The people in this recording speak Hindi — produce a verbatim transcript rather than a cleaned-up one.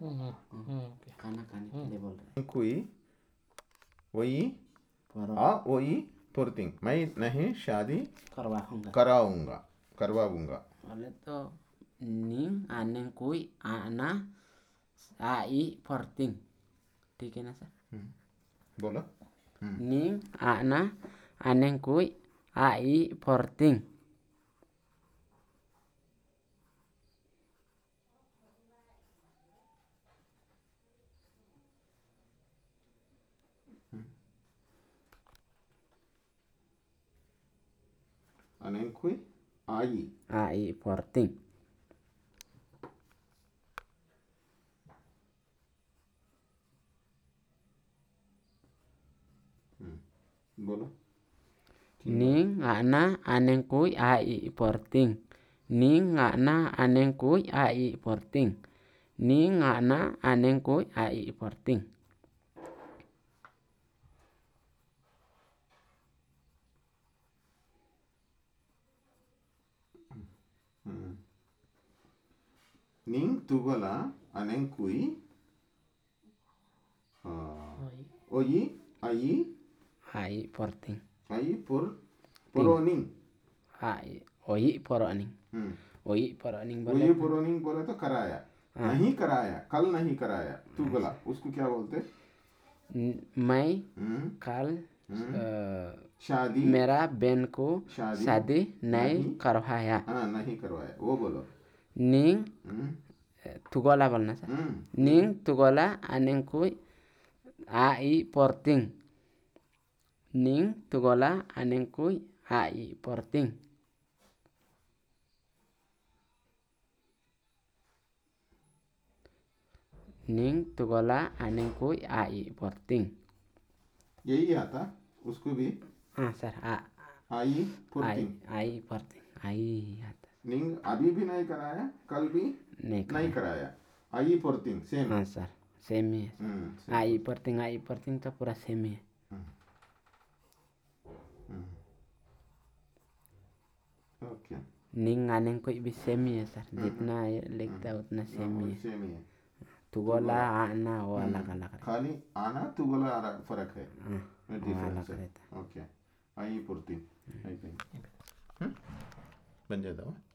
हम्म, ओके। खाना खाने के लिए बोल रहे कोई वही हैं। आ वही पुरतिंग मैं नहीं शादी करवाऊंगा कराऊंगा करवाऊंगा। बोले तो ning aneng kui ana ai porting, ठीक है ना सर? बोलो। ning ana aneng kui ai porting, अनेक कोई आई ai porting, बोलो। ning ana aneng kui ai porting, ning ana aneng kui ai porting, ning ana aneng kui ai porting, ning तुगला अनेक कोई ओई आई ai porting, आई पुर पुरोनिंग ai oi poroning, oi poroning वही बोले पुरोनिंग बोले तो कराया नहीं कराया कल नहीं कराया तुगला उसको क्या बोलते? मैं हम्म, कल शादी मेरा बहन को शादी शादी नहीं नहीं करवाया, हाँ नहीं करवाया वो बोलो। ning हम्म, tugola बोलना सर, हम्म, ning tugola aneng kui ai porting, ning tugola aneng kui ai porting, ning tugola aneng kui ai porting। यही आता उसको भी हाँ सर, आ आई आई पुरतिंग। आई porting आई आता निंग अभी भी नहीं कराया कल भी नहीं नहीं कराया आई पुरतिंग सेम। हाँ सर, सेम ही है सर। हम्म, same. I porting I porting तो पूरा सेम ही है। ओके निंग आनेंग कोई भी सेम ही है सर, जितना ये लिखता है उतना सेम ही है। सेम ही है। तुगोला आना वो अलग अलग है। खाली आना तुगला अलग फर्क है। हाँ, वो डिफरेंस अलग है। रहता है। ओके आई पुरतिंग आई थिंक बन जाता है।